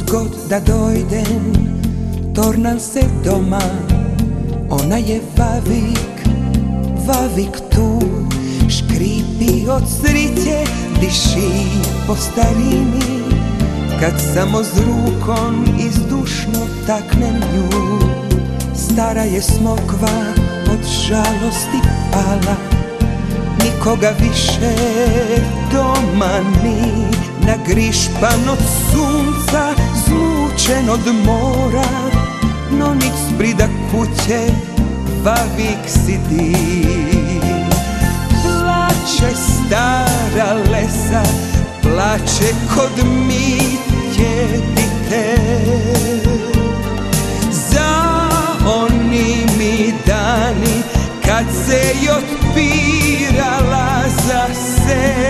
god da dojdem, tornam se doma. Ona je vavik tu, škripi od sriće, diši po starini. Kad samo s rukom izdušno taknem nju, stara je smokva od žalosti pala. Nikoga više doma ni, nagrišpan od sunca, zmučen od mora. No nic sprida kuće, vavik sidi. Plače stara lesa, plače kod Mitje dite. Za oni mi dani kad se i otpirala za se.